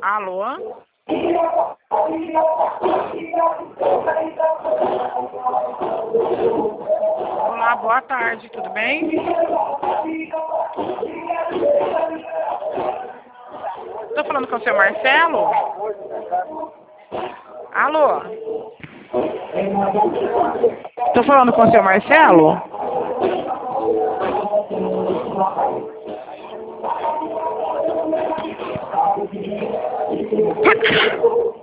Alô? Olá, boa tarde, tudo bem? Estou falando com o seu Marcelo? Alô? Estou falando com o seu Marcelo?